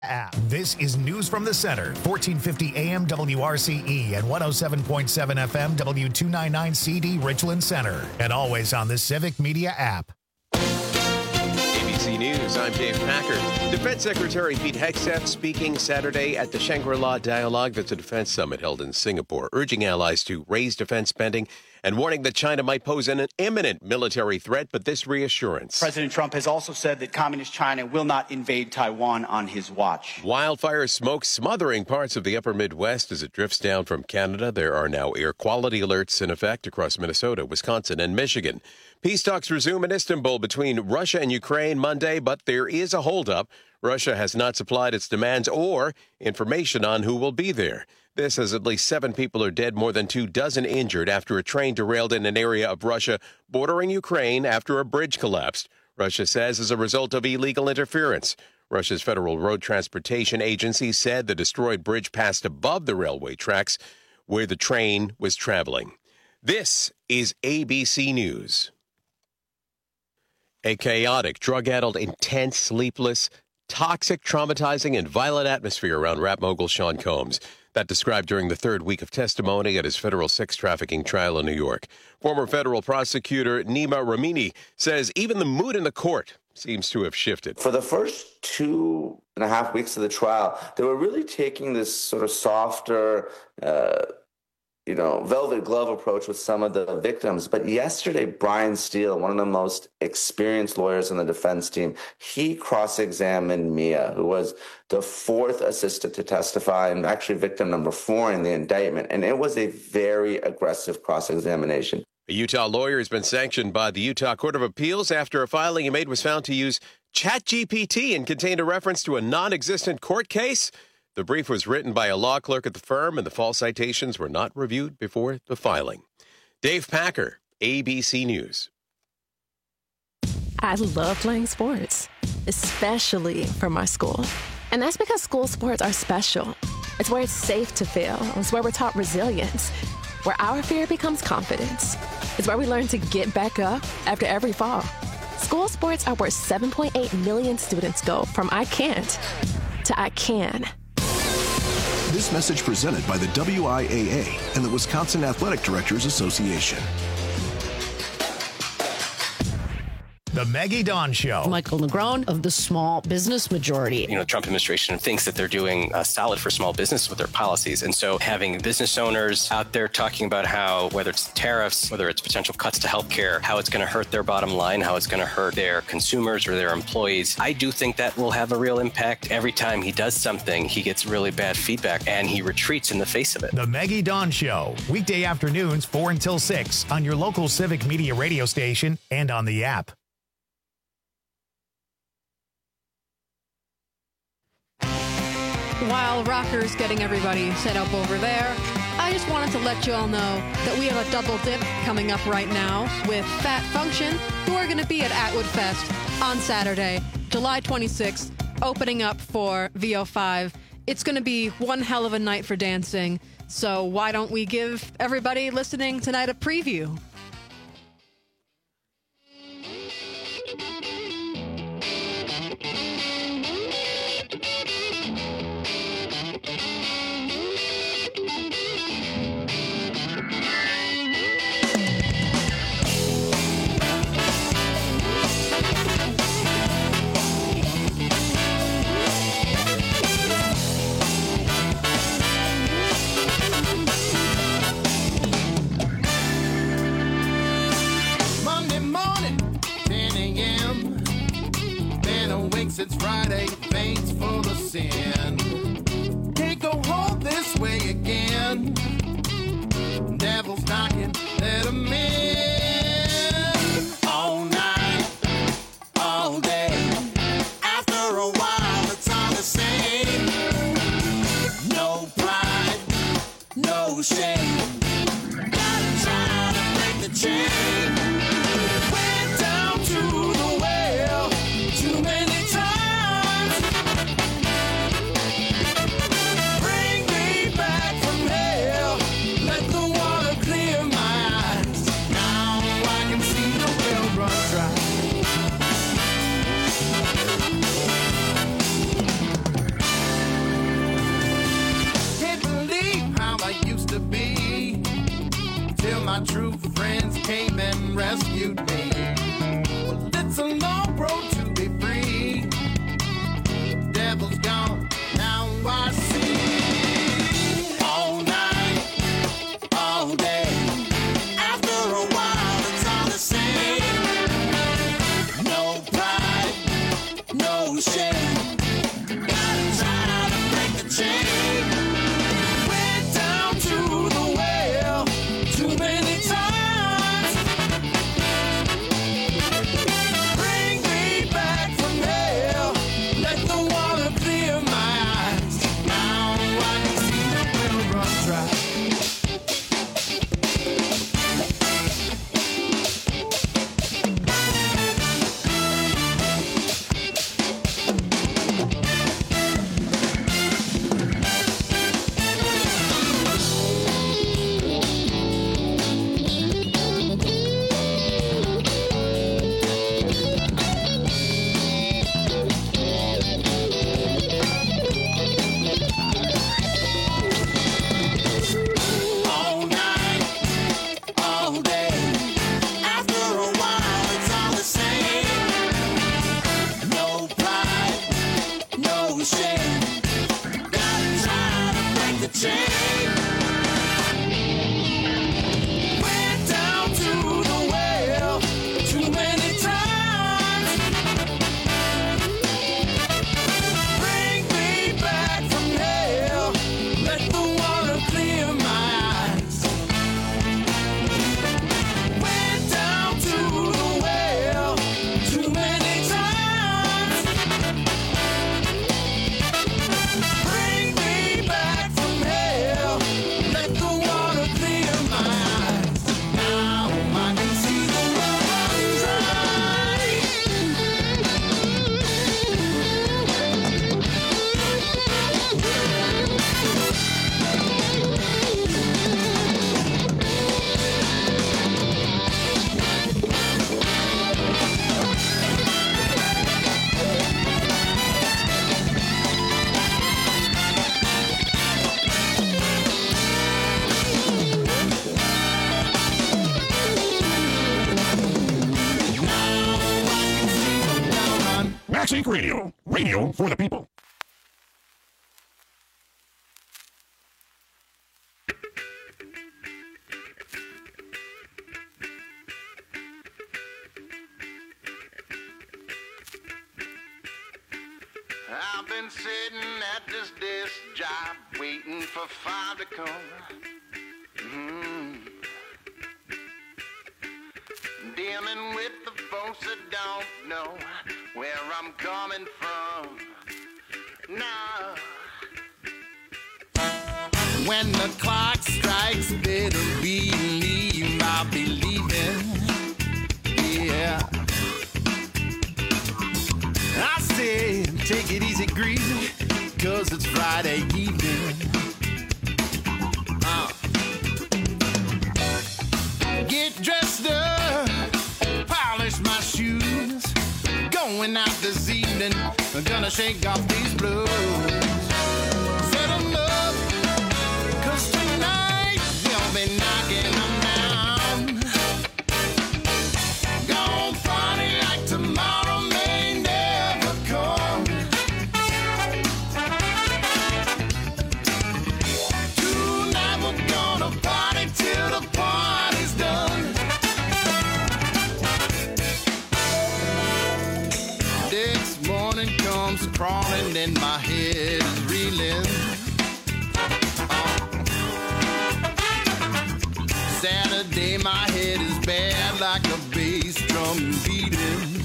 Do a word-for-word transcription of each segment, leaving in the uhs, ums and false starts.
App. This is News from the Center, fourteen fifty A M W R C E and one oh seven point seven F M W two ninety-nine C D Richland Center, and always on the Civic Media app. A B C News, I'm Dave Packer. Defense Secretary Pete Hegseth speaking Saturday at the Shangri-La Dialogue. That's a defense summit held in Singapore, urging allies to raise defense spending and warning that China might pose an imminent military threat, but this reassurance. President Trump has also said that Communist China will not invade Taiwan on his watch. Wildfire smoke smothering parts of the upper Midwest as it drifts down from Canada. There are now air quality alerts in effect across Minnesota, Wisconsin, and Michigan. Peace talks resume in Istanbul between Russia and Ukraine Monday, but there is a holdup. Russia has not supplied its demands or information on who will be there. This as at least seven people are dead, more than two dozen injured after a train derailed in an area of Russia bordering Ukraine after a bridge collapsed. Russia says as a result of illegal interference. Russia's Federal Road Transportation Agency said the destroyed bridge passed above the railway tracks where the train was traveling. This is A B C News. A chaotic, drug-addled, intense, sleepless, toxic, traumatizing, and violent atmosphere around rap mogul Sean Combs. That described during the third week of testimony at his federal sex trafficking trial in New York. Former federal prosecutor Nima Ramini says even the mood in the court seems to have shifted. For the first two and a half weeks of the trial, they were really taking this sort of softer, uh, you know, velvet glove approach with some of the victims. But yesterday, Brian Steele, one of the most experienced lawyers on the defense team, he cross-examined Mia, who was the fourth assistant to testify and actually victim number four in the indictment. And it was a very aggressive cross-examination. A Utah lawyer has been sanctioned by the Utah Court of Appeals after a filing he made was found to use ChatGPT and contained a reference to a non-existent court case. The brief was written by a law clerk at the firm, and the false citations were not reviewed before the filing. Dave Packer, A B C News. I love playing sports, especially for my school. And that's because school sports are special. It's where it's safe to fail. It's where we're taught resilience, where our fear becomes confidence. It's where we learn to get back up after every fall. School sports are where seven point eight million students go from I can't to I can. This message presented by the W I A A and the Wisconsin Athletic Directors Association. The Maggie Dawn Show. Michael Negron of the Small Business Majority. You know, the Trump administration thinks that they're doing uh, solid for small business with their policies. And so having business owners out there talking about how, whether it's tariffs, whether it's potential cuts to healthcare, how it's going to hurt their bottom line, how it's going to hurt their consumers or their employees, I do think that will have a real impact. Every time he does something, he gets really bad feedback and he retreats in the face of it. The Maggie Dawn Show. Weekday afternoons, four until six on your local Civic Media radio station and on the app. While Rocker's getting everybody set up over there, I just wanted to let you all know that we have a double dip coming up right now with Fat Function, who are going to be at Atwood Fest on Saturday, July twenty-sixth, opening up for V O five. It's going to be one hell of a night for dancing, so why don't we give everybody listening tonight a preview? It's Friday, thanks for the sin. Can't go home this way again. Devil's knocking, let him in. All night, all day. After a while, it's all the same. No pride, no shame. Gotta try to break the chain. Went down to the well, too many my true friends came and rescued me. Well, it's a long road to be free. Devil's gone, now I see. All night, all day. After a while, it's all the same. No pride, no shame. Gotta try to break the chain. Went down to the well too many times. Bring me back from hell. Let the water clear my eyes. Now I can see the well run dry. All night, all day. After a while, it's all the same. No pride, no shame. Gotta try to break the chain. Went down to the well too many times. Bring me back from hell. Let the water clear my eyes. Went down to the well too many times. Bring me back from hell. Let the water clear my eyes. Now I can see the well run dry. Max Inc Radio. Radio for the people. I've been sitting at this desk job waiting for five to come. Mm. Dealing with the folks that don't know where I'm coming from. Nah. When the clock strikes, better believe I'll be leaving. Yeah. I said, take it easy, greasy, cause it's Friday evening. Uh. Get dressed up, polish my shoes. Going out this evening, I'm gonna shake off these blues. Set 'em up, cause tonight we'll be knocking 'em down. Gonna party like tomorrow may never come. Tonight we're gonna party till the party's done. Next morning comes crawling and my head is reeling. Saturday, my head is bad like a bass drum beating.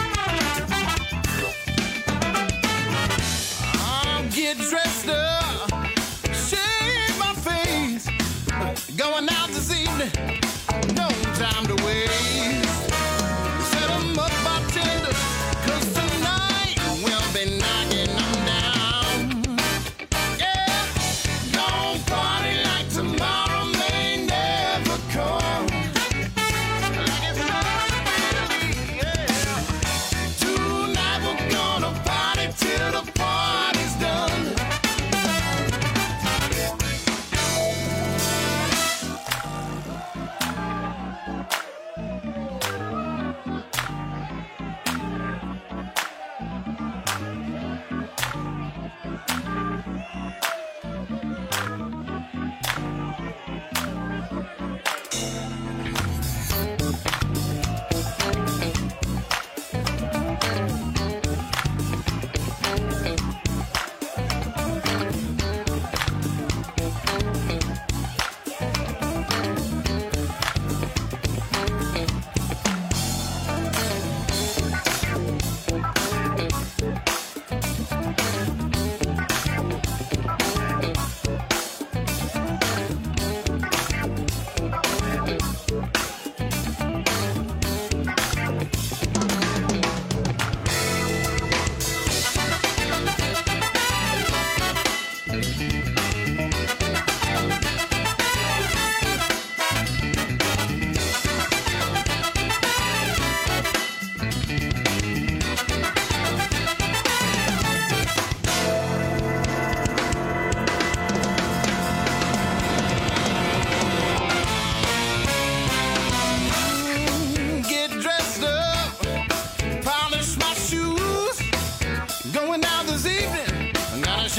I'll get dressed up, shave my face, going out this evening, no time to waste. Set 'em up, bartender, cause tonight we'll be knocking 'em down. Yeah, don't party like tomorrow may never come. Like it's not, yeah. Tonight we're gonna party till the party's done.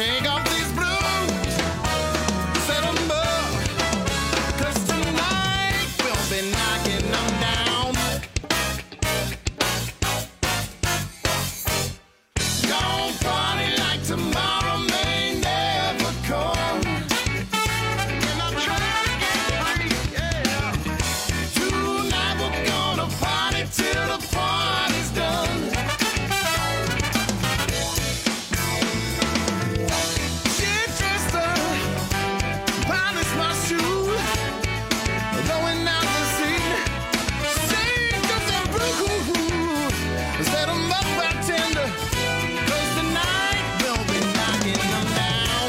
shake off these blues, set 'em up, 'cause tonight we'll be knocking them down. Gonna party like tomorrow may never come. And I'm trying to get free, yeah. Tonight we're gonna party till the party's done. Get dressed up, polish my shoes, going out to see, sing just a blues, set 'em up bartender, 'cause tonight we'll be knocking them down.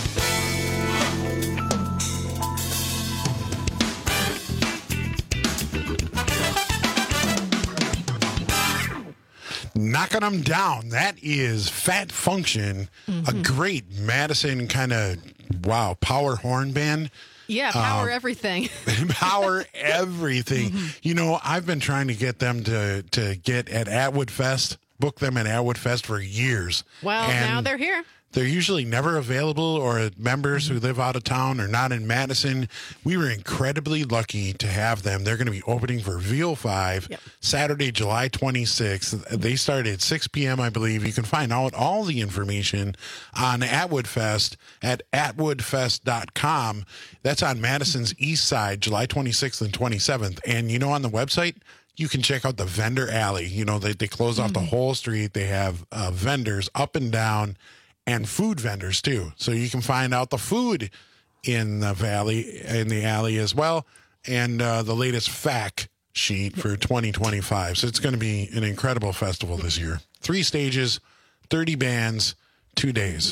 Knocking them down. That is Fat Function, a great Madison kind of, wow, power horn band. Yeah, power Um, everything. Power everything. You know, I've been trying to get them to, to get at Atwood Fest, book them at Atwood Fest for years. Well, And now they're here. They're usually never available, or members who live out of town or not in Madison. We were incredibly lucky to have them. They're going to be opening for V O five Yep. Saturday, July twenty-sixth. They start at six p.m., I believe. You can find out all the information on Atwood Fest at atwood fest dot com. That's on Madison's east side, July twenty-sixth and twenty-seventh. And, you know, on the website, you can check out the vendor alley. You know, they, they close off the whole street. They have uh, vendors up and down, and food vendors too. So you can find out the food in the valley, in the alley as well, and uh, the latest fact sheet for twenty twenty-five. So it's going to be an incredible festival this year. Three stages, thirty bands, two days.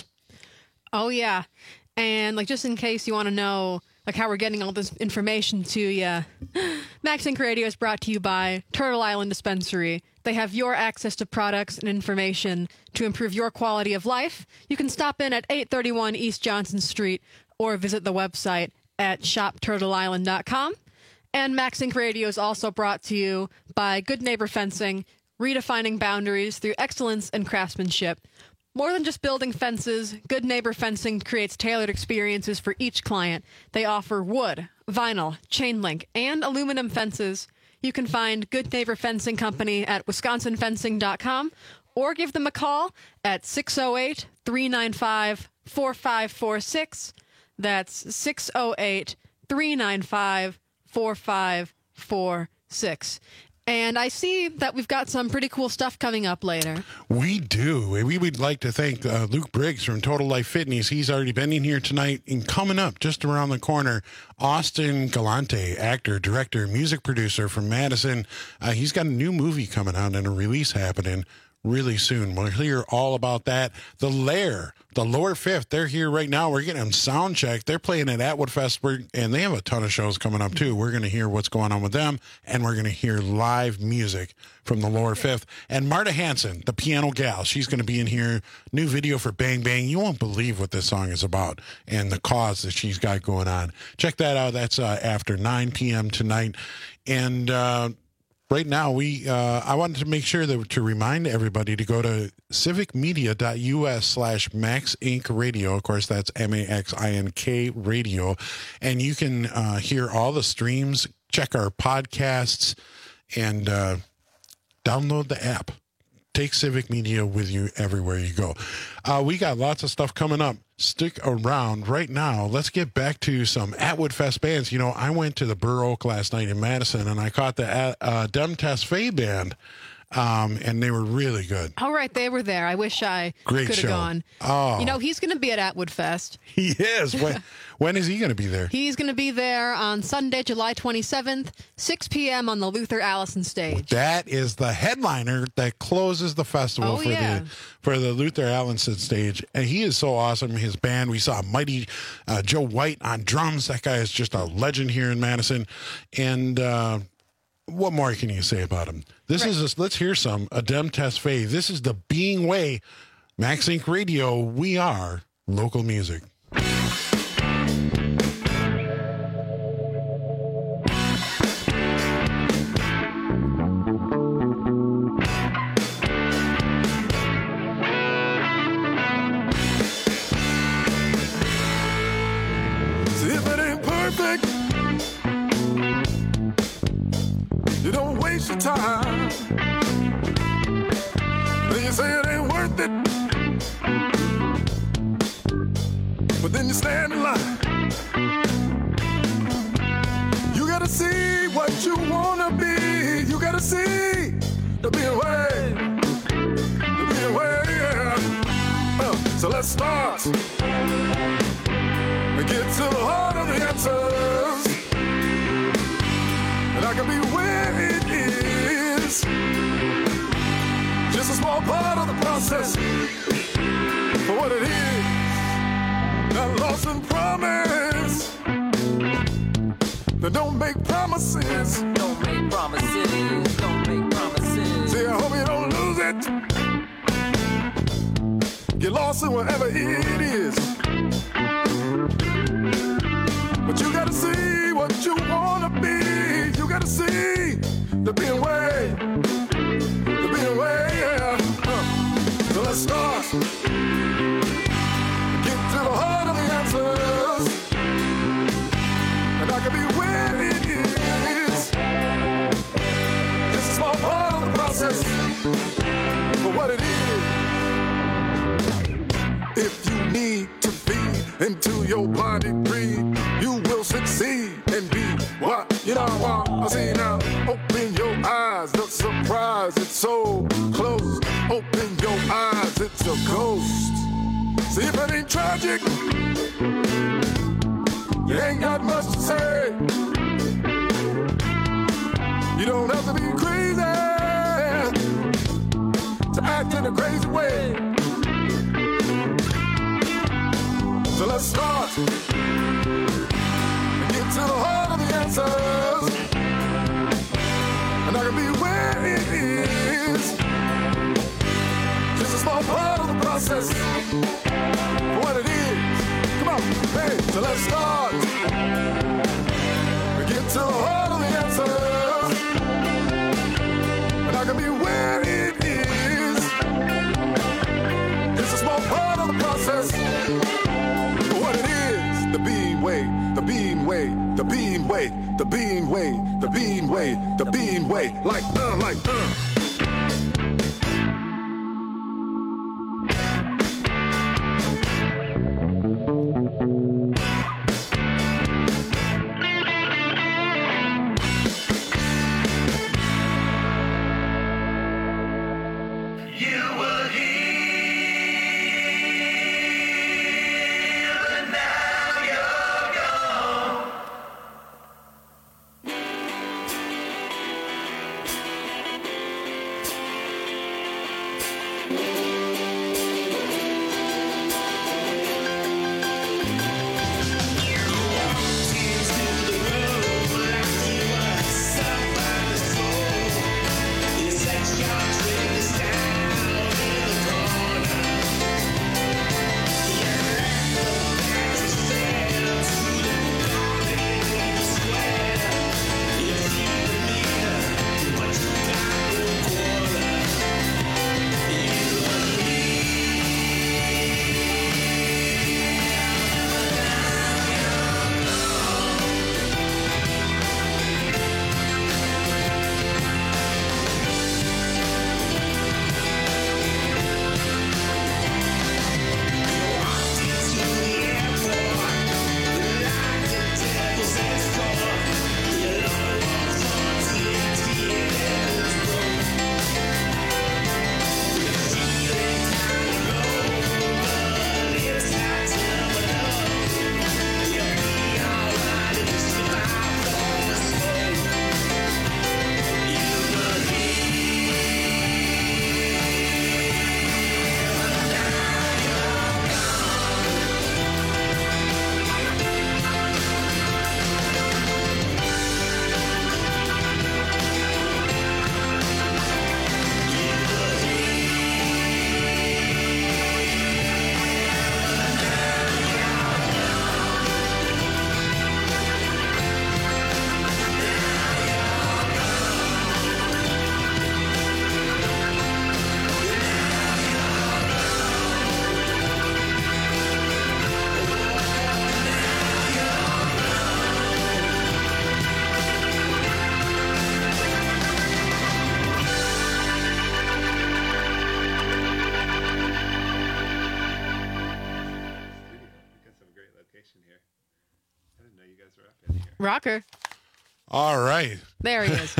Oh, yeah. And, like, just in case you want to know, like, how we're getting all this information to you, Max Inc Radio is brought to you by Turtle Island Dispensary. They have your access to products and information to improve your quality of life. You can stop in at eight thirty-one East Johnson Street or visit the website at shop turtle island dot com. And Max Inc Radio is also brought to you by Good Neighbor Fencing, redefining boundaries through excellence and craftsmanship. More than just building fences, Good Neighbor Fencing creates tailored experiences for each client. They offer wood, vinyl, chain link, and aluminum fences. You can find Good Neighbor Fencing Company at wisconsin fencing dot com or give them a call at six oh eight, three nine five, four five four six. That's six oh eight, three nine five, four five four six. And I see that we've got some pretty cool stuff coming up later. We do. We would like to thank uh, Luke Briggs from Total Life Fitness. He's already been in here tonight. And coming up just around the corner, Austin Galante, actor, director, music producer from Madison. Uh, he's got a new movie coming out and a release happening really soon. We'll hear all about that. The Lair, the Lower Fifth, they're here right now. We're getting them sound checked. They're playing at Atwood Fest, and they have a ton of shows coming up too. We're going to hear what's going on with them, and we're going to hear live music from the Lower Fifth. And Marta Hanson, the piano gal, she's going to be in here. New video for Bang Bang. You won't believe what this song is about and the cause that she's got going on. Check that out. That's uh, after nine p.m. tonight. And uh right now, we uh, I wanted to make sure that to remind everybody to go to civicmedia.us slash Max Inc Radio. Of course, that's M A X I N K Radio. And you can uh, hear all the streams, check our podcasts, and uh, download the app. Take Civic Media with you everywhere you go. Uh, we got lots of stuff coming up. Stick around right now. Let's get back to some Atwood Fest bands. You know, I went to the Burr Oak last night in Madison, and I caught the uh, Dem Test Faye band, um, and they were really good. All right, they were there. I wish I Great could have show. gone. Oh. You know, he's going to be at Atwood Fest. He is. When, when is he going to be there? He's going to be there on Sunday, July twenty-seventh, six p.m. on the Luther Allison stage. That is the headliner that closes the festival Oh, for yeah. the for the Luther Allison stage. And he is so awesome. His band, we saw Mighty uh, Joe White on drums. That guy is just a legend here in Madison. And uh, what more can you say about him? This Right. is just, let's hear some Adem Test Faye. This is the Being Way. Max Inc Radio. We are local music. music. You don't waste your time. Then you say it ain't worth it. But then you stand in line. You gotta see what you wanna be. You gotta see the being way. The being way, yeah. Uh, so let's start. We get to the heart of the answers. And I can be where it is. Just a small part of the process. For what it is. Not lost in promise. But don't make promises. Don't make promises. Don't make promises. See, I hope you don't lose it. Get lost in whatever it is. But you gotta see what you wanna be. You gotta see the being way. The being way, yeah. Uh, so let's start. Get to the heart of the answers. And I can be where it is. Just a small part of the process. For what it is. If you need to feed into your body, breathe, you will succeed and be what you know. What I see now. Open your eyes, the surprise, it's so close. Open your eyes, it's a ghost. See if it ain't tragic, you ain't got much to say. You don't have to be crazy to act in a crazy way. So let's start and get to the heart of the answers. And I can be where it is. Just a small part of the process. For what it is. Come on, hey, so let's start. We get to the heart of the answers. And I can be where it is. Just a small part of the process. The bean way, the bean way, the bean way, the bean way, the bean way, the bean way, like uh, like uh. location here. I didn't know you guys were up in here. Rocker. All right. There he is.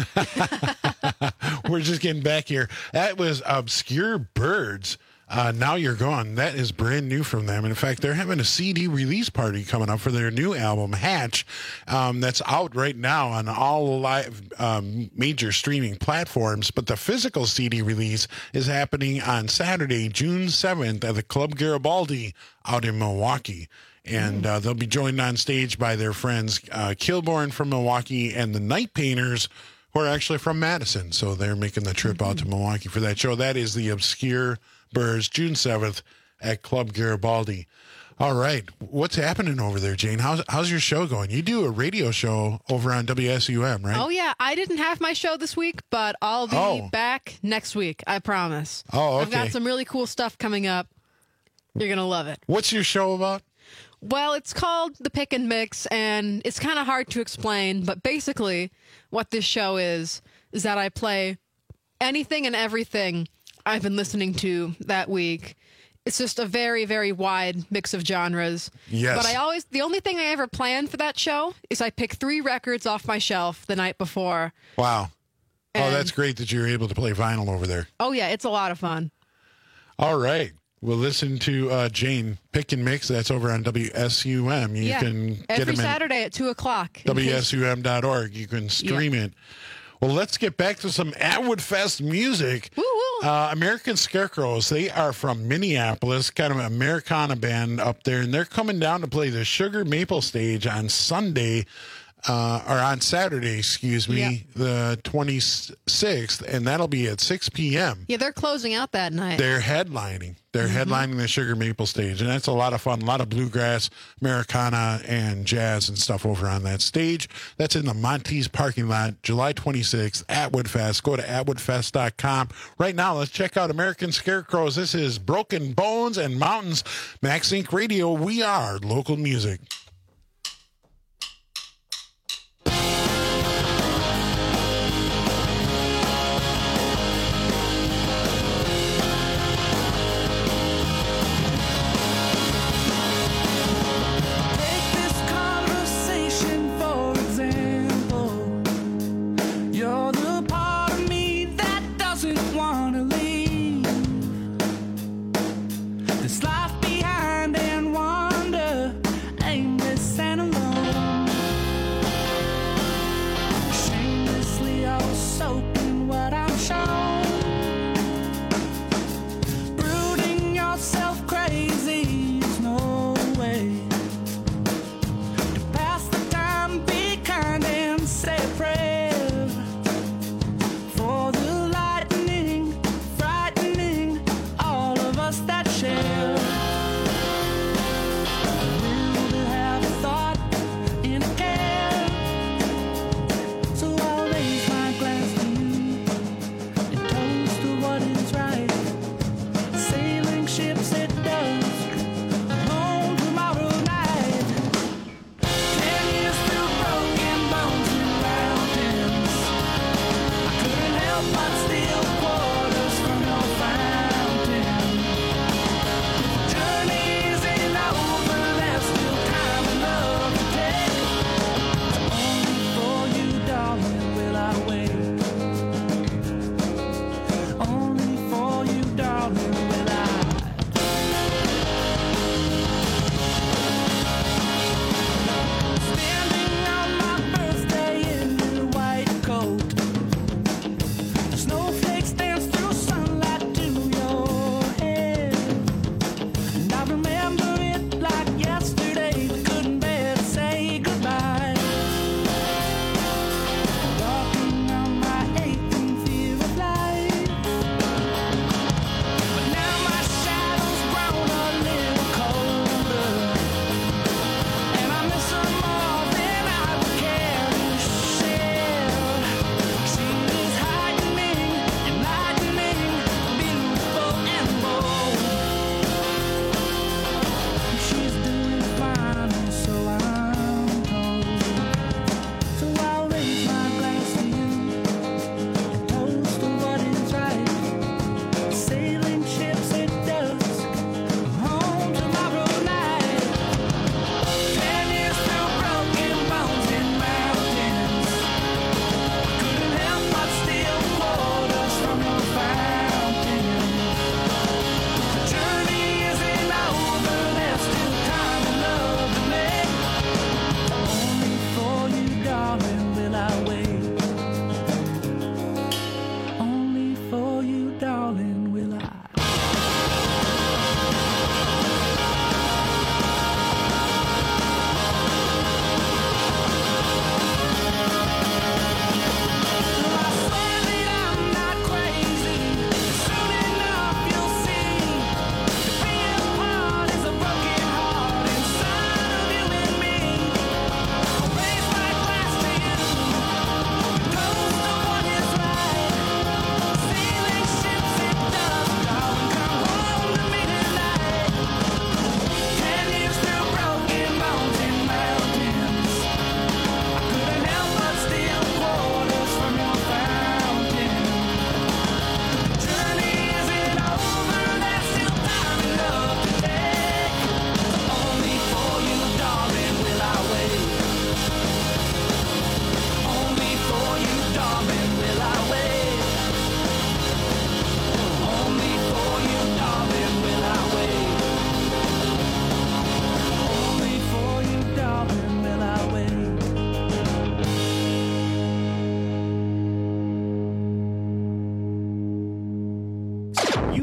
We're just getting back here. That was Obscure Birds. Uh, Now You're Gone. That is brand new from them. And in fact, they're having a C D release party coming up for their new album, Hatch. Um, that's out right now on all live um, major streaming platforms. But the physical C D release is happening on Saturday, June seventh at the Club Garibaldi out in Milwaukee. And uh, they'll be joined on stage by their friends uh, Kilborn from Milwaukee and the Night Painters, who are actually from Madison. So they're making the trip out to Milwaukee for that show. That is the Obscure Birds, June seventh at Club Garibaldi. All right. What's happening over there, Jane? How's how's your show going? You do a radio show over on W S U M, right? Oh, yeah. I didn't have my show this week, but I'll be Oh. back next week. I promise. Oh, I've got okay. some really cool stuff coming up. You're going to love it. What's your show about? Well, it's called The Pick and Mix, and it's kind of hard to explain, but basically what this show is, is that I play anything and everything I've been listening to that week. It's just a very, very wide mix of genres. Yes. But I always, the only thing I ever plan for that show is I pick three records off my shelf the night before. Wow. Oh, And- that's great that you're able to play vinyl over there. Oh, yeah, it's a lot of fun. All right. We'll listen to uh, Jane Pick and Mix. That's over on W S U M. You yeah. can get Every them Saturday at two o'clock. at W S U M dot org. You can stream Yeah. it. Well, let's get back to some Atwood Fest music. Uh, American Scarecrows, they are from Minneapolis, kind of an Americana band up there, and they're coming down to play the Sugar Maple Stage on Sunday, uh, or on Saturday, excuse me, Yep. the twenty-sixth, and that'll be at six p.m. Yeah, they're closing out that night. They're headlining. They're Mm-hmm. headlining the Sugar Maple Stage, and that's a lot of fun. A lot of bluegrass, Americana, and jazz and stuff over on that stage. That's in the Monty's parking lot, July twenty-sixth, Atwood Fest. Go to atwood fest dot com. Right now, let's check out American Scarecrows. This is Broken Bones and Mountains. Max Inc Radio, we are local music. Take this conversation for example. You're the part of me that doesn't want to leave. This life behind and wonder ain't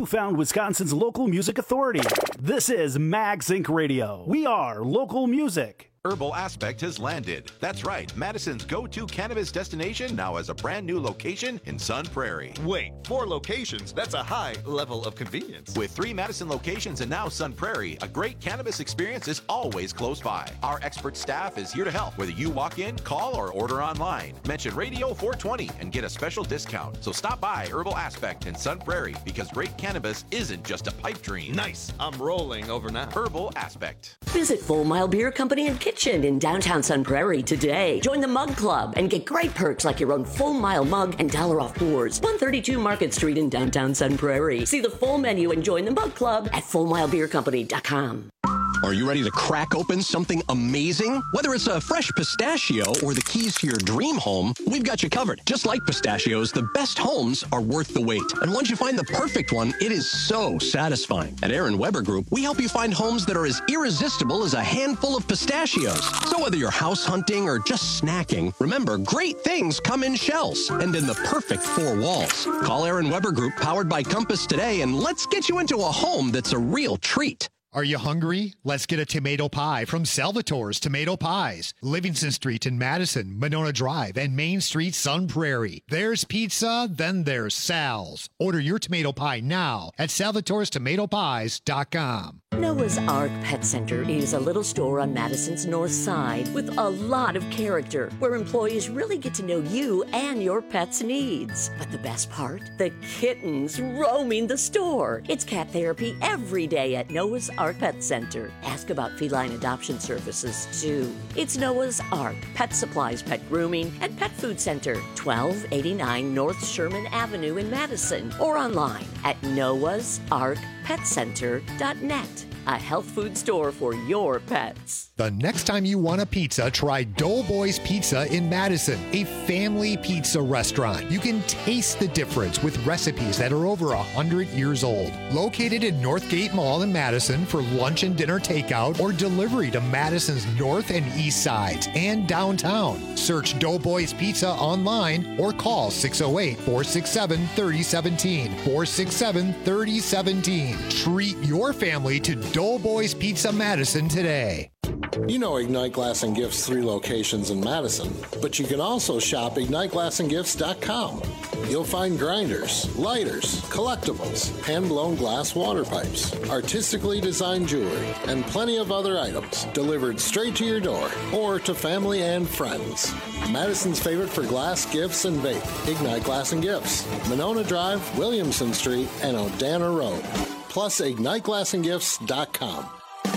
You found Wisconsin's local music authority. This is Mags Incorporated. Radio. We are local music. Herbal Aspect has landed. That's right. Madison's go-to cannabis destination now has a brand new location in Sun Prairie. Wait, four locations? That's a high level of convenience. With three Madison locations and now Sun Prairie, a great cannabis experience is always close by. Our expert staff is here to help, whether you walk in, call, or order online. Mention Radio four twenty and get a special discount. So stop by Herbal Aspect in Sun Prairie because great cannabis isn't just a pipe dream. Nice. I'm rolling over now. Herbal Aspect. Visit Full Mile Beer Company and Kitchen in downtown Sun Prairie today. Join the Mug Club and get great perks like your own Full Mile mug and dollar off pours. one thirty-two Market Street in downtown Sun Prairie. See the full menu and join the Mug Club at full mile beer company dot com. Are you ready to crack open something amazing? Whether it's a fresh pistachio or the keys to your dream home, we've got you covered. Just like pistachios, the best homes are worth the wait. And once you find the perfect one, it is so satisfying. At Aaron Weber Group, we help you find homes that are as irresistible as a handful of pistachios. So whether you're house hunting or just snacking, remember, great things come in shells and in the perfect four walls. Call Aaron Weber Group, powered by Compass, today, and let's get you into a home that's a real treat. Are you hungry? Let's get a tomato pie from Salvatore's Tomato Pies. Livingston Street in Madison, Monona Drive, and Main Street, Sun Prairie. There's pizza, then there's Sal's. Order your tomato pie now at salvatores tomato pies dot com. Noah's Ark Pet Center is a little store on Madison's north side with a lot of character, where employees really get to know you and your pet's needs. But the best part? The kittens roaming the store. It's cat therapy every day at Noah's Ark Pet Center. Ask about feline adoption services, too. It's Noah's Ark Pet Supplies, Pet Grooming, and Pet Food Center, twelve eighty-nine North Sherman Avenue in Madison, or online at noahs ark pet center dot net. A health food store for your pets. The next time you want a pizza, try Doughboys Pizza in Madison, a family pizza restaurant. You can taste the difference with recipes that are over one hundred years old. Located in Northgate Mall in Madison for lunch and dinner takeout or delivery to Madison's north and east sides and downtown. Search Doughboys Pizza online or call six oh eight, four six seven, three oh one seven, four six seven, three oh one seven. Treat your family to Doughboys Pizza Madison today. You know Ignite Glass and Gifts' three locations in Madison, but you can also shop ignite glass and gifts dot com. You'll find grinders, lighters, collectibles, hand-blown glass water pipes, artistically designed jewelry, and plenty of other items delivered straight to your door or to family and friends. Madison's favorite for glass, gifts, and vape, Ignite Glass and Gifts, Monona Drive, Williamson Street, and Odana Road. Plus ignite glass and gifts dot com.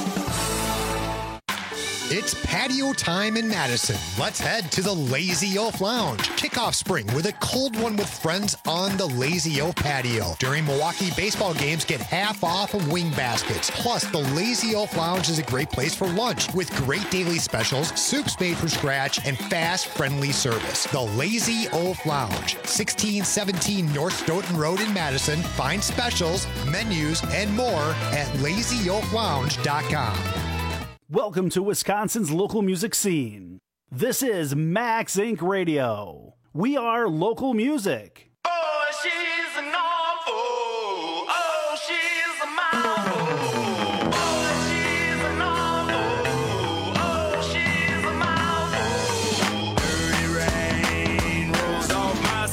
It's patio time in Madison. Let's head to the Lazy Oaf Lounge. Kick off spring with a cold one with friends on the Lazy Oaf patio. During Milwaukee baseball games, get half off of wing baskets. Plus, the Lazy Oaf Lounge is a great place for lunch with great daily specials, soups made from scratch, and fast, friendly service. The Lazy Oaf Lounge, sixteen seventeen North Stoughton Road in Madison. Find specials, menus, and more at lazy oaf lounge dot com. Welcome to Wisconsin's local music scene. This is Max Incorporated. Radio. We are local music. Oh, she's an awful. Oh, she's a mouthful. Oh, she's an awful. Oh, she's a mouthful. Dirty rain rolls off my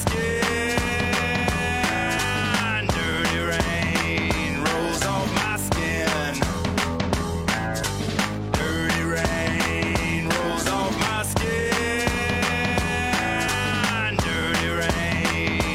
skin. Dirty rain rolls off my skin. Dirty rain rolls off my skin. Dirty rain.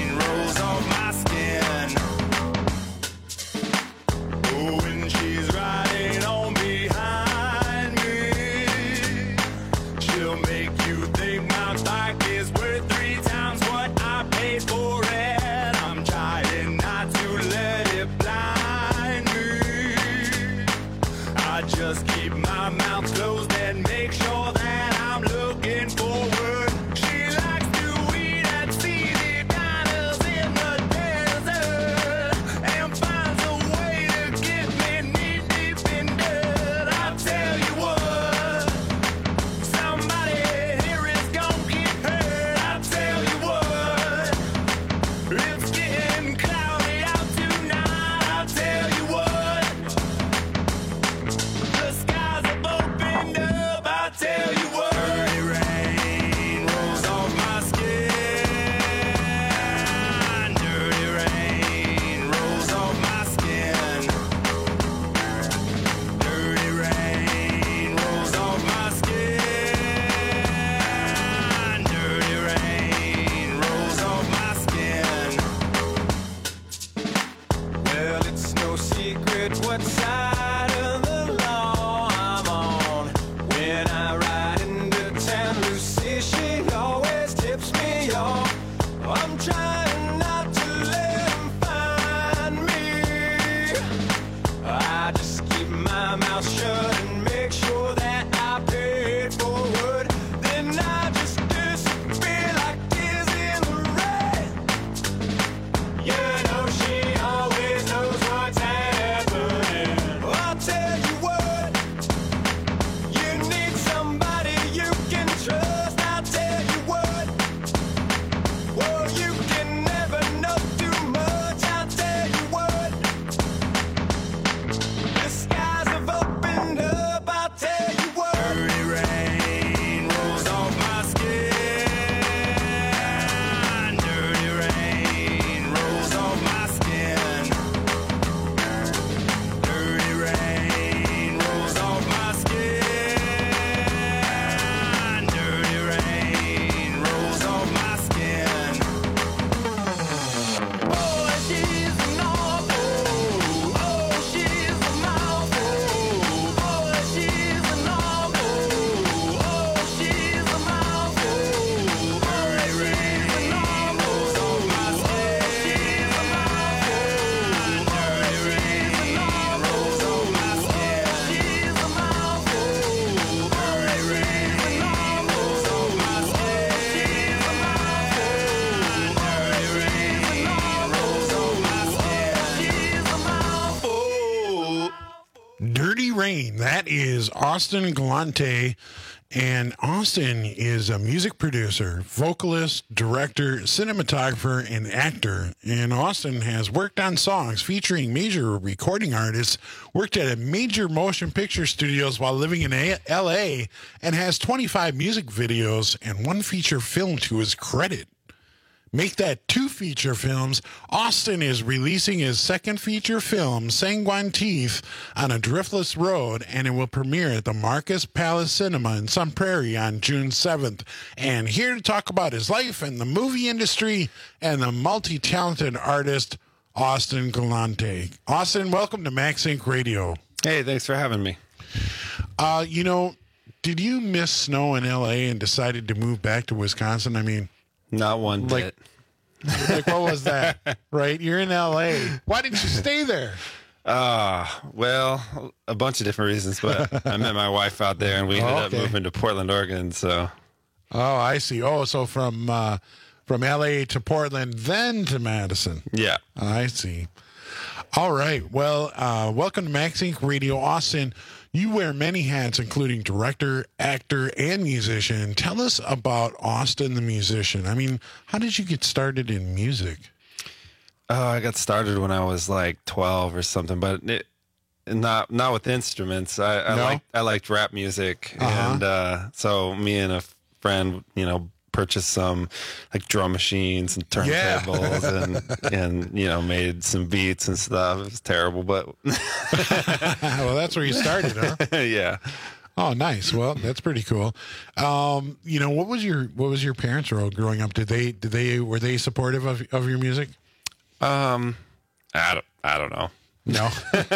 That is Austin Galante. And Austin is a music producer, vocalist, director, cinematographer, and actor. And Austin has worked on songs featuring major recording artists, worked at a major motion picture studios while living in L A, and has twenty-five music videos and one feature film to his credit. Make that two feature films. Austin is releasing his second feature film, Sanguine Teeth, on a Driftless Road, and it will premiere at the Marcus Palace Cinema in Sun Prairie on June seventh. And here to talk about his life and the movie industry and the multi-talented artist, Austin Galante. Austin, welcome to Max Inc Radio. Hey, thanks for having me. Uh, you know, did you miss snow in L A and decided to move back to Wisconsin? I mean... Not one like, bit. Like, what was that? Right? You're in L A. Why didn't you stay there? Uh, well, a bunch of different reasons, but I met my wife out there and we ended Oh, up okay. moving to Portland, Oregon. So, Oh, I see. Oh, so from uh, from L A to Portland, then to Madison. yeah. I see. All right. Well, uh, welcome to Max Inc Radio. Austin, you wear many hats, including director, actor, and musician. Tell us about Austin the musician. I mean, how did you get started in music? Oh, I got started when I was like twelve or something, but it, not not with instruments. I, I No? liked I liked rap music, Uh-huh. and uh, so me and a friend, you know, purchased some like drum machines and Yeah. turntables, and and you know made some beats and stuff. It was terrible, but Well, that's where you started, huh? yeah. Oh, nice. Well, that's pretty cool. Um, you know, what was your what was your parents' role growing up? Did they did they were they supportive of of your music? Um, I don't, I don't know. No.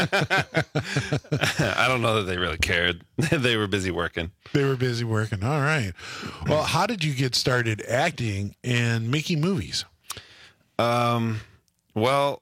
I don't know that they really cared. They were busy working. They were busy working. All right. Well, how did you get started acting and making movies? Um, well,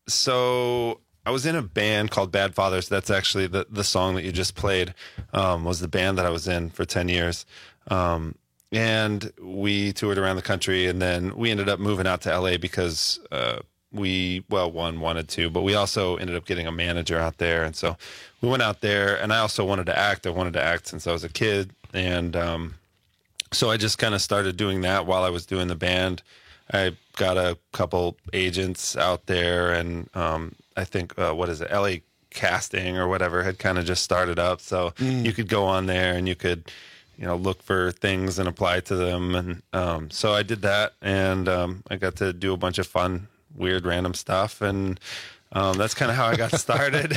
so I was in a band called Bad Fathers. That's actually the, the song that you just played, um, was the band that I was in for ten years. Um, and we toured around the country, and then we ended up moving out to L A because, uh, we, well, one wanted to, but we also ended up getting a manager out there. And so we went out there, and I also wanted to act. I wanted to act since I was a kid. And, um, so I just kind of started doing that while I was doing the band. I got a couple agents out there, and, um, I think, uh, what is it? L A Casting or whatever had kind of just started up. So Mm. you could go on there and you could, you know, look for things and apply to them. And, um, so I did that, and, um, I got to do a bunch of fun, weird, random stuff. And, um, that's kind of how I got started.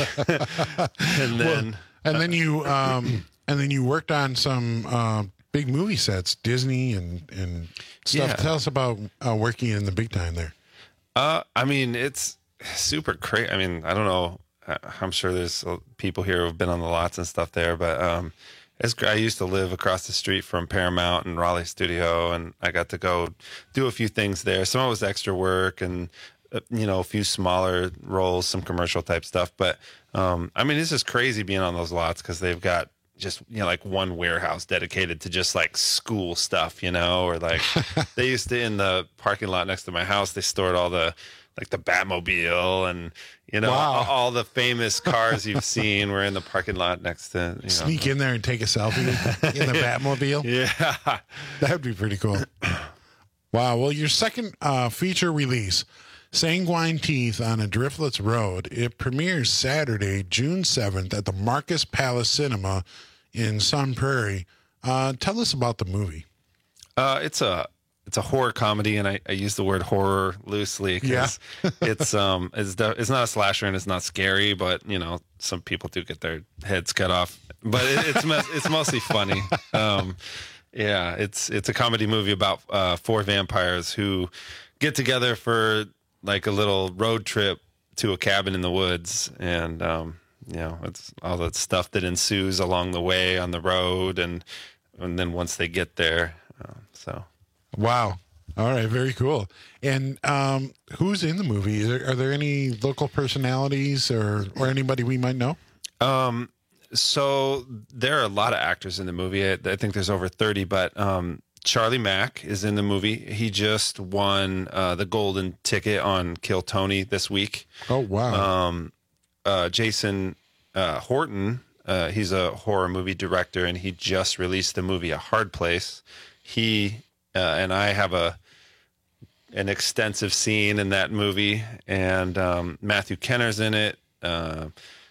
and then, Well, and then you um, and then you worked on some uh, big movie sets, Disney and and stuff. Yeah. Tell us about uh, working in the big time there. Uh, I mean, it's super crazy. I mean, I don't know. I- I'm sure there's uh, people here who've been on the lots and stuff there, but um, it's great. I used to live across the street from Paramount and Raleigh Studio, and I got to go do a few things there. Some of it was extra work, and uh, you know, a few smaller roles, some commercial type stuff. But um, I mean, it's just crazy being on those lots because they've got just, you know, like one warehouse dedicated to just like school stuff, you know, or like they used to, in the parking lot next to my house, they stored all the, like the Batmobile and, you know, Wow. all, all the famous cars you've seen were in the parking lot next to, you know. Sneak in there and take a selfie in the Batmobile. Yeah. That would be pretty cool. Wow. Well, your second uh, feature release, Sanguine Teeth on a Driftless Road, it premieres Saturday, June seventh at the Marcus Palace Cinema in Sun Prairie. Uh, tell us about the movie. Uh, it's a it's a horror comedy, and I, I use the word horror loosely because it's um it's de- it's not a slasher and it's not scary, but you know some people do get their heads cut off. But it, it's mo- it's mostly funny. Um, yeah, it's it's a comedy movie about uh, four vampires who get together for like a little road trip to a cabin in the woods, and um, you know it's all the stuff that ensues along the way on the road, and and then once they get there, uh, so. Wow. All right. Very cool. And um, who's in the movie? Are there, are there any local personalities or, or anybody we might know? Um, so there are a lot of actors in the movie. I, I think there's over thirty, but um, Charlie Mack is in the movie. He just won uh, the golden ticket on Kill Tony this week. Oh, wow. Um, uh, Jason uh, Horton uh, he's a horror movie director, and he just released the movie A Hard Place. He uh, and I have a an extensive scene in that movie, and um, Matthew Kenner's in it. Uh,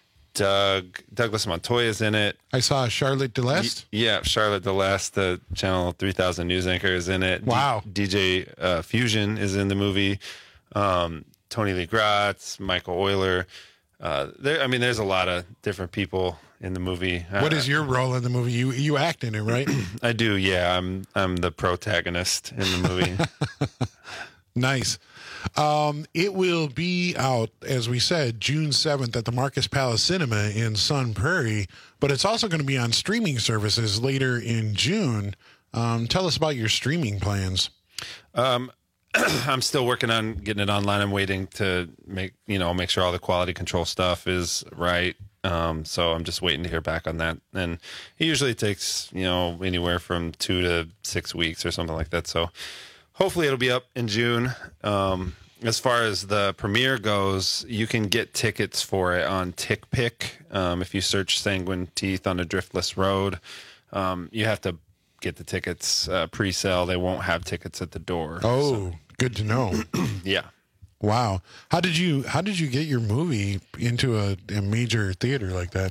Doug Douglas Montoya's in it. I saw Charlotte DeLeste. Y- yeah, Charlotte DeLeste, the Channel three thousand news anchor, is in it. Wow. D- DJ uh, Fusion is in the movie. Um, Tony Lee Gratz, Michael Euler. Uh, there, I mean, there's a lot of different people in the movie. What uh, is your role in the movie? You you act in it, right? I do. Yeah, I'm I'm the protagonist in the movie. Nice. Um, it will be out, as we said, June seventh at the Marcus Palace Cinema in Sun Prairie, but it's also going to be on streaming services later in June. Um, tell us about your streaming plans. Um, I'm still working on getting it online. I'm waiting to make, you know, make sure all the quality control stuff is right. Um, so I'm just waiting to hear back on that. And it usually takes, you know, anywhere from two to six weeks or something like that. So hopefully it'll be up in June. Um, as far as the premiere goes, you can get tickets for it on TickPick. Um, if you search Sanguine Teeth on a Driftless Road, um, you have to get the tickets uh, pre-sale. They won't have tickets at the door. Oh, so. Good to know. Yeah. Wow. How did you How did you get your movie into a, a major theater like that?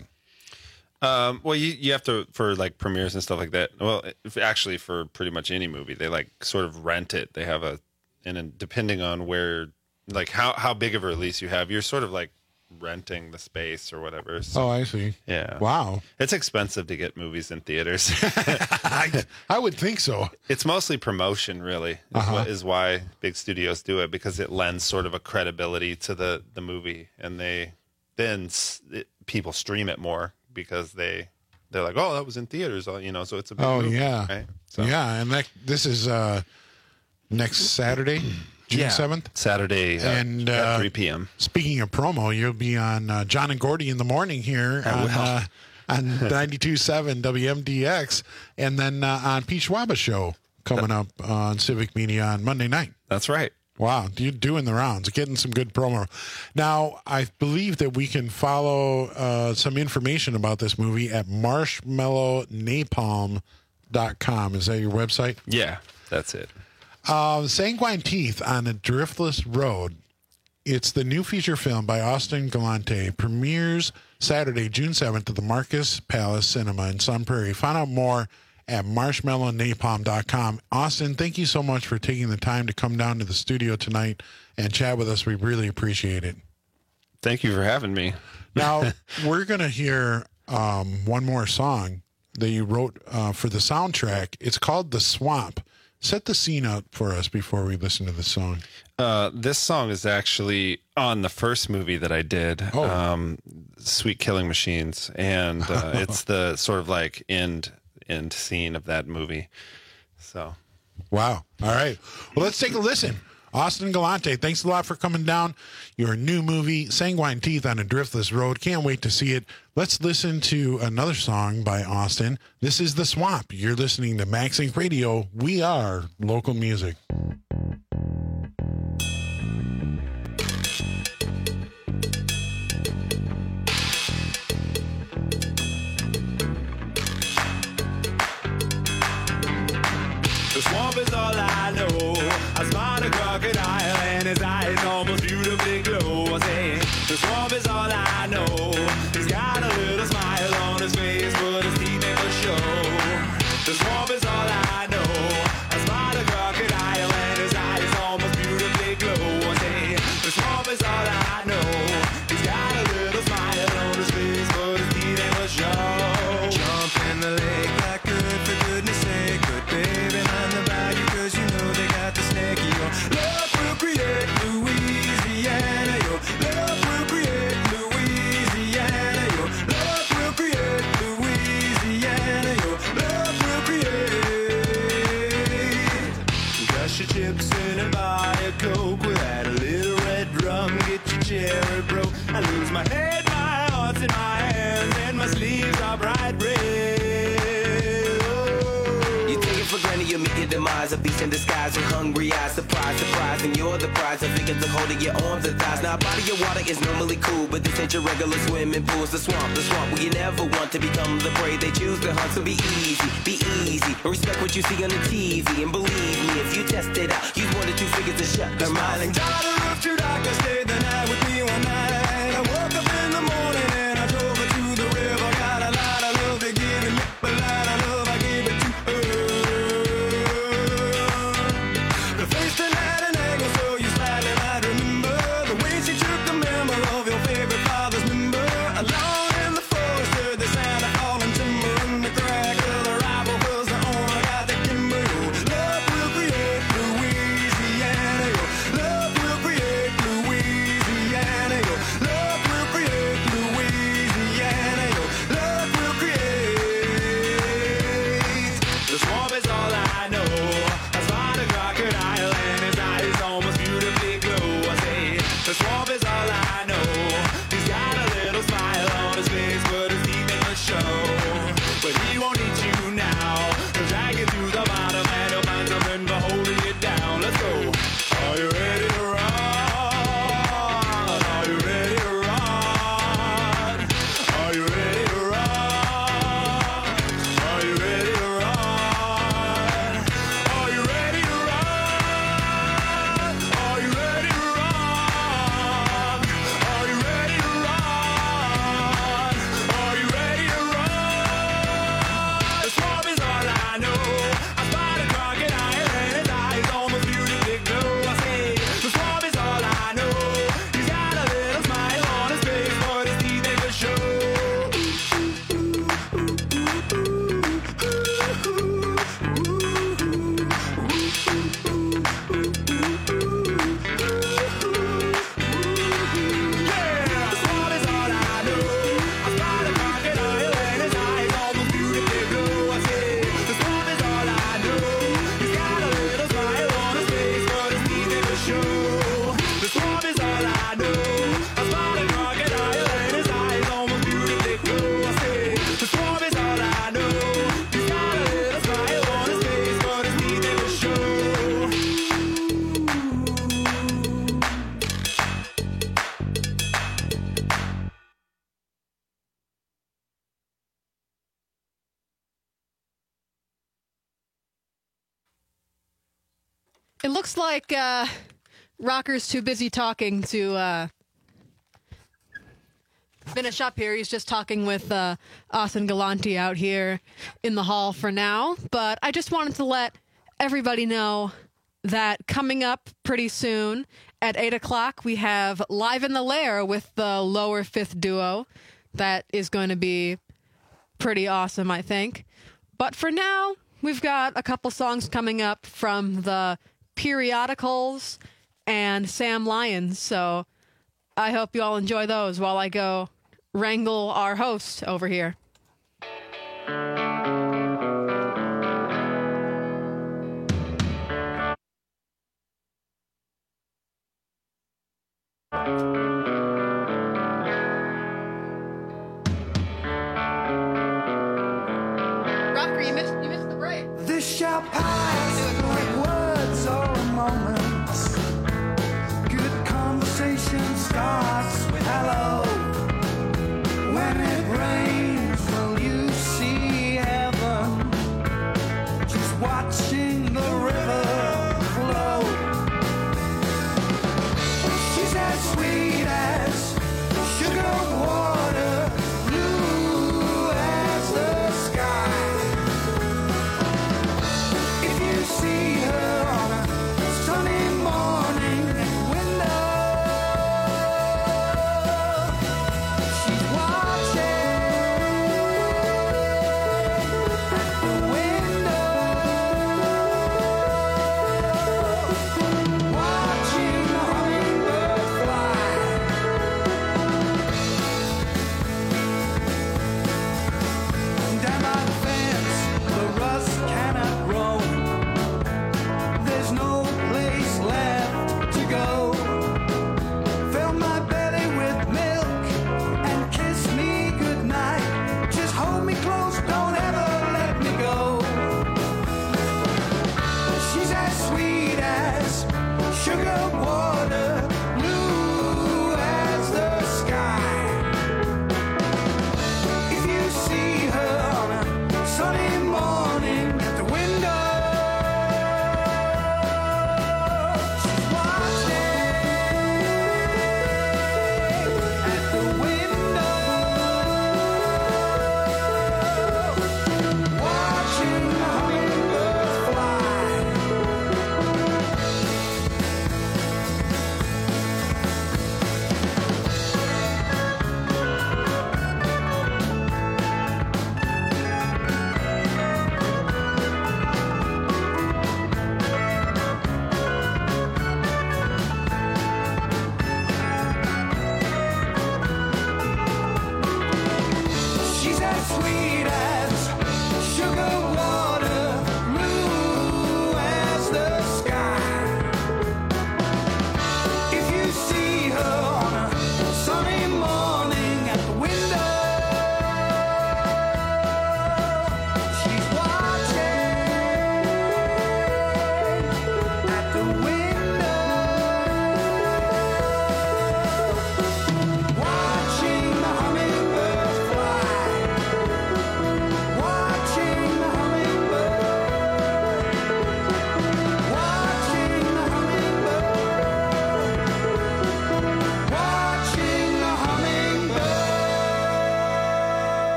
Um, well, you, you have to, for like premieres and stuff like that. Well, if, actually for pretty much any movie, they like sort of rent it. They have a, and then depending on where, like how, how big of a release you have, you're sort of like renting the space or whatever. So, oh, I see. Yeah. Wow. It's expensive to get movies in theaters. I, I would think so. It's mostly promotion, really, is, Uh-huh. what, is why big studios do it, because it lends sort of a credibility to the, the movie, and they then s- it, people stream it more because they they're like, oh, that was in theaters, you know, so it's a big Oh, movie, yeah. right? Yeah, and that, this is uh, next Saturday, June Yeah. seventh? Saturday uh, and, at uh, three p.m. Speaking of promo, you'll be on uh, John and Gordy in the morning here I on, will. uh, on ninety-two point seven W M D X, and then uh, on Pete Schwaba Show coming up on Civic Media on Monday night. That's right. Wow, you're doing the rounds, getting some good promo. Now, I believe that we can follow uh, some information about this movie at marshmallow napalm dot com. Is that your website? Yeah, that's it. Uh, Sanguine Teeth on a Driftless Road. It's the new feature film by Austin Galante. Premieres Saturday, June seventh at the Marcus Palace Cinema in Sun Prairie. Find out more at marshmallow napalm dot com. Austin, thank you so much for taking the time to come down to the studio tonight and chat with us. We really appreciate it. Thank you for having me. Now, we're going to hear um, one more song that you wrote uh, for the soundtrack. It's called The Swamp. Set the scene up for us before we listen to the song. Uh, this song is actually on the first movie that I did, Oh. um, Sweet Killing Machines, and uh, it's the sort of like end end scene of that movie. So, wow. All right. Well, let's take a listen. Austin Galante, thanks a lot for coming down. Your new movie, Sanguine Teeth on a Driftless Road. Can't wait to see it. Let's listen to another song by Austin. This is The Swamp. You're listening to Max Inc Radio. We are local music. The swamp is all I know. I spot a crocodile and his eyes almost beautifully glow. I say, the swamp is all I know. He's got a little smile on his face, but his teeth never show. The swamp is all I know. I spot a crocodile and his eyes almost beautifully glow. I say, the swamp is all I know. He's got a little smile on his face, but his teeth never show. Jump in the lake like good, for goodness sake, good baby. Cause you know they got the snake. Your love will create Louisiana. Your love will create Louisiana. your demise, a beast in disguise with hungry eyes. Surprise, surprise, and you're the prize. A figure to hold in your arms and thighs. Now, a body of water is normally cool, but this ain't your regular swimming pool. It's the swamp, the swamp where you never want to become the prey they choose to hunt. So be easy, be easy. Respect what you see on the T V, and believe me, if you test it out, use one or two figures to shut her mouth. Smiling daughter of true doctor, stayed the night with me one night. I woke up in the morning and I drove her to the river. Got a lot of love to give and a lot of love I gave it to her. The face tonight and angle, so you slightly might remember the way she took the member of your favorite father's member. Along in the forest, heard the sound of falling timber and the crack of the rifle was the owner got the timber. Love will create Louisiana. Love will create Louisiana. Love will create Louisiana. Love will create. The swamp is all I know. I spot a crocodile and his eyes almost beautifully glow. I say, the swamp is all I know. He's got a little smile on his face, but his teeth never show. But he won't eat you now. He'll drag you to the bottom and he'll find something for holding you down. Let's go. Are you ready to run? Are you ready to run? Are you ready to run? Are you ready to run? Are you ready to run? Are you ready to run? Are you ready to run? Are you ready to run? The swamp is all I know. I spot a crocodile and his eyes almost beautifully glow. I say, the swamp is all I know. He's got a little smile on his face, but his teeth never show. The swamp is all I know. I spot a crocodile and his eyes almost beautifully glow. I say, the swamp is all I know. He's got a little smile on his face, but his teeth never show. The swamp is all I know. I spot a crocodile and his eyes almost beautifully glow. I say, the swamp is all I know. He's got a little smile on his face, but his teeth never show. It looks like uh, Rocker's too busy talking to uh, finish up here. He's just talking with uh, Austin Galante out here in the hall for now. But I just wanted to let everybody know that coming up pretty soon at eight o'clock, we have Live in the Lair with the Lower Fifth Duo. That is going to be pretty awesome, I think. But for now, we've got a couple songs coming up from the Periodicals and Sam Lyons. So I hope you all enjoy those while I go wrangle our host over here. Rocker, you missed, you missed the break. This shall pass with words or moments. Good conversation starts with hello. When it rains, will you see heaven? Just watching the river flow. She's as sweet as sugar water, blue as the sky. If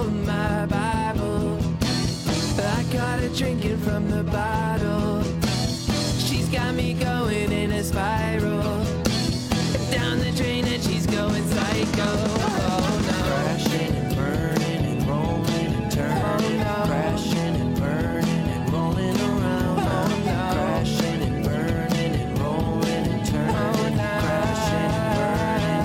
holding my Bible. I got her drinking from the bottle. She's got me going in a spiral. Down the drain and she's going psycho. Oh no. Crashing and burning and rolling and turning. Oh, no. Crashing and burning and rolling around. Oh no. Crashing and burning and rolling and turning. Oh no. Crashing and burning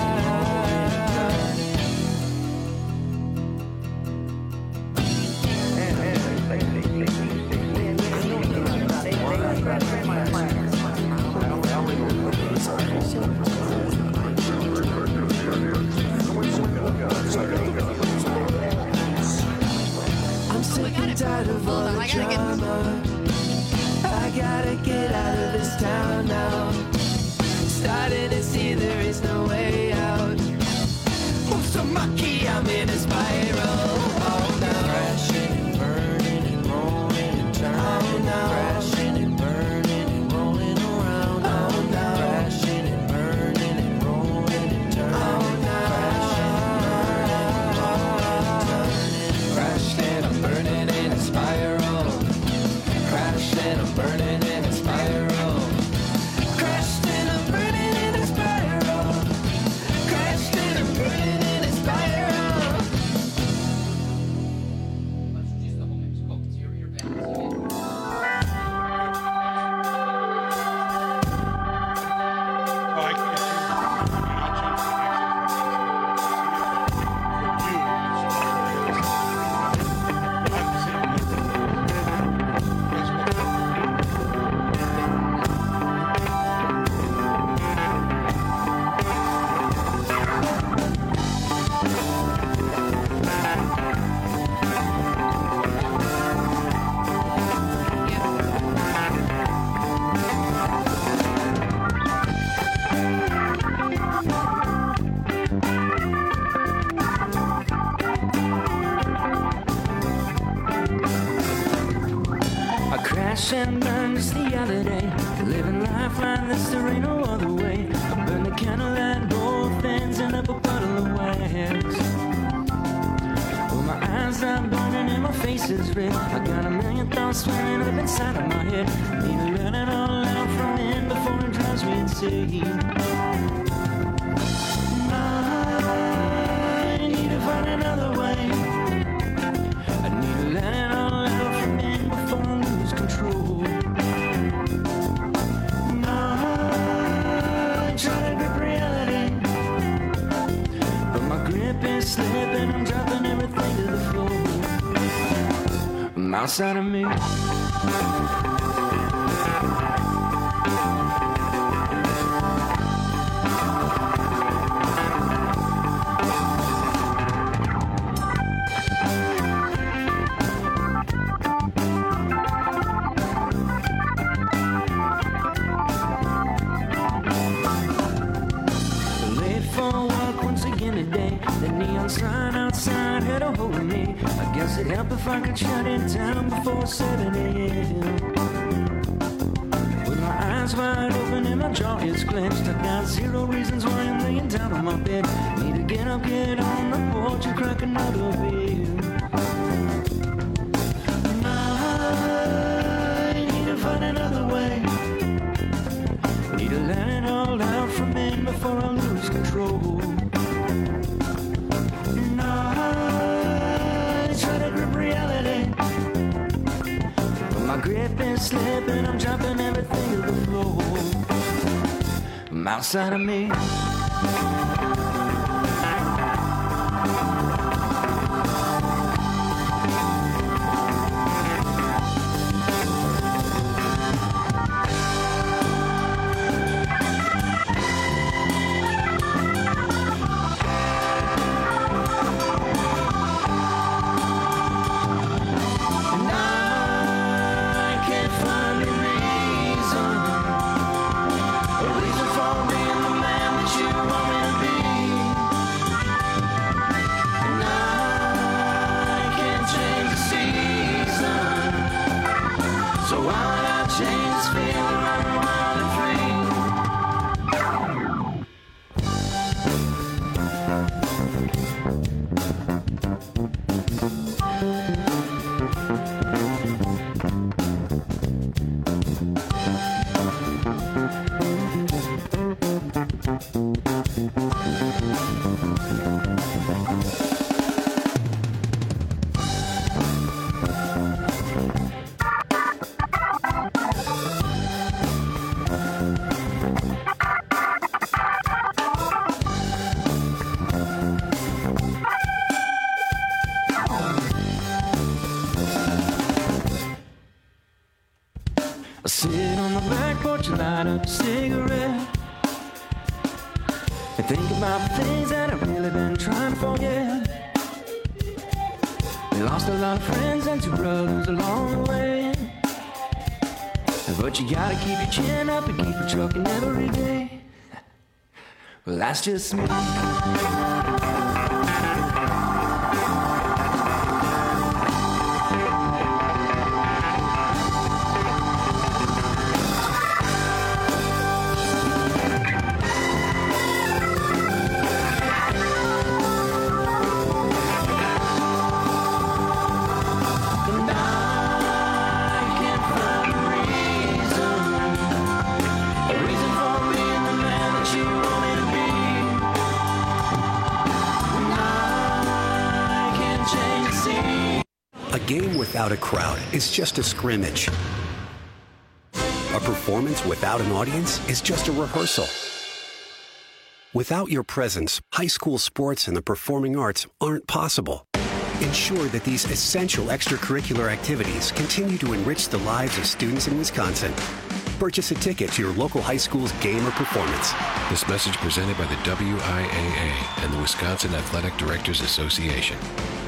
I'm sick and tired of all the drama. I gotta get out of this town now. Starting to see there is no way out. Oh, so mucky, I'm in a spiral. Oh no. Crashing and burning and rolling and turning. Oh no. Crashing and burning and rolling around. Oh no. Crashing and burning and rolling and turning. Oh no. Crashing and burning in a spiral. Crashing and burning in a spiral. Crashing and burning in a spiral. Crashing and burning in a spiral. I crashed and burned just the other day. Living life like this, there ain't no other way. I burned the candle at both ends and up a puddle of wax. Well, my eyes are burning and my face is red. I got a million thoughts swimming up inside of my head. Need to let it all out from in before it drives me insane. I need to find another way. I need to let it all out from in before I lose control. I try to grip reality, but my grip is slipping. I'm dropping everything to the floor. I'm outside of me. Late for work once again today. The neon sign outside had a hold of me. I guess it'd help if I could shut it down before seven a.m. With my eyes wide open and my jaw is clenched, I got zero reasons why I'm laying down on my bed. Need to get up, get on the porch and crack another beer. I need to find another way. Need to let it all out from in before I lose control. And I try to grip reality, but my grip is slipping. I'm dropping everything to the floor. I'm outside of me. And I can't find a reason, a reason for being the man that you want me to be. Sit on the back porch and light up a cigarette and think about things that I've really been trying to forget. We lost a lot of friends and two brothers along the way, but you gotta keep your chin up and keep it trucking every day. Well, that's just me. A game without a crowd is just a scrimmage. A performance without an audience is just a rehearsal. Without your presence, high school sports and the performing arts aren't possible. Ensure that these essential extracurricular activities continue to enrich the lives of students in Wisconsin. Purchase a ticket to your local high school's game or performance. This message presented by the W I A A and the Wisconsin Athletic Directors Association.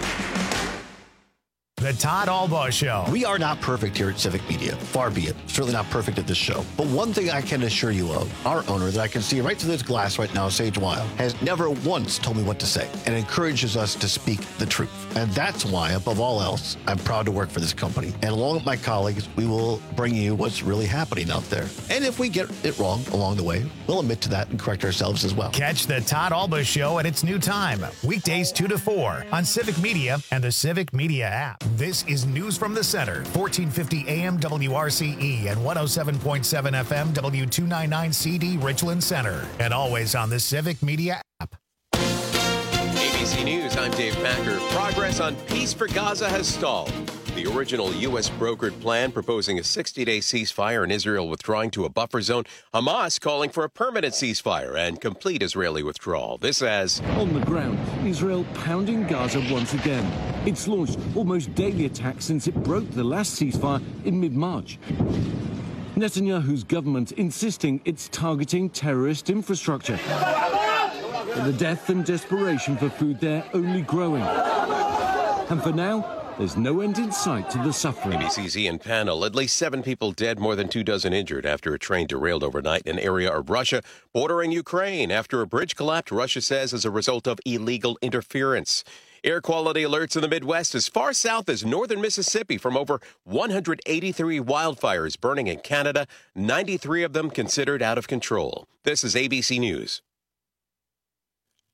The Todd Albaugh Show. We are not perfect here at Civic Media. Far be it. Certainly not perfect at this show. But one thing I can assure you of, our owner that I can see right through this glass right now, Sage Weil, has never once told me what to say and encourages us to speak the truth. And that's why, above all else, I'm proud to work for this company. And along with my colleagues, we will bring you what's really happening out there. And if we get it wrong along the way, we'll admit to that and correct ourselves as well. Catch the Todd Albaugh Show at its new time, weekdays two to four on Civic Media and the Civic Media app. This is News from the Center, fourteen fifty A M W R C E and one oh seven point seven F M W two ninety-nine C D Richland Center, and always on the Civic Media app. A B C News, I'm Dave Packer. Progress on peace for Gaza has stalled. The original U S brokered plan proposing a sixty-day ceasefire and Israel withdrawing to a buffer zone. Hamas calling for a permanent ceasefire and complete Israeli withdrawal. This as... On the ground, Israel pounding Gaza once again. It's launched almost daily attacks since it broke the last ceasefire in mid-March. Netanyahu's government insisting it's targeting terrorist infrastructure. But the death and desperation for food there only growing. And for now, there's no end in sight to the suffering. A B C's Ian Pannell. At least seven people dead, more than two dozen injured after a train derailed overnight in an area of Russia bordering Ukraine after a bridge collapsed, Russia says, as a result of illegal interference. Air quality alerts in the Midwest as far south as northern Mississippi from over one hundred eighty-three wildfires burning in Canada, ninety-three of them considered out of control. This is A B C News.